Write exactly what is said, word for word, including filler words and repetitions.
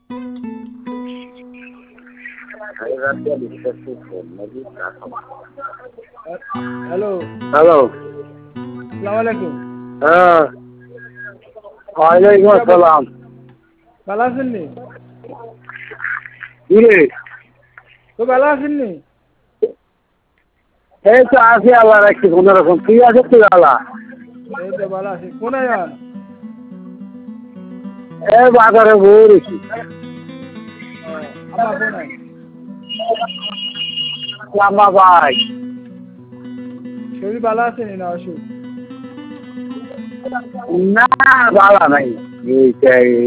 Hello hello আসসালামু আলাইকুম। হ্যাঁ ওয়ালাইকুম আসসালাম। ভালো আছেন নি? কি রে? তো ভালো আছেন নি? এই তো আছি আল্লাহ রাখছি কোনো রকম। তুই আছিস তুই আল্লাহ? এই তো ভালো আছি। কোনায় যান? এই বাজারে বই রেখি। আম্মা কোনায়? লাম্বা ভাই শরীর ভালো আছে নি না অসুখ? না বালা নাই। এই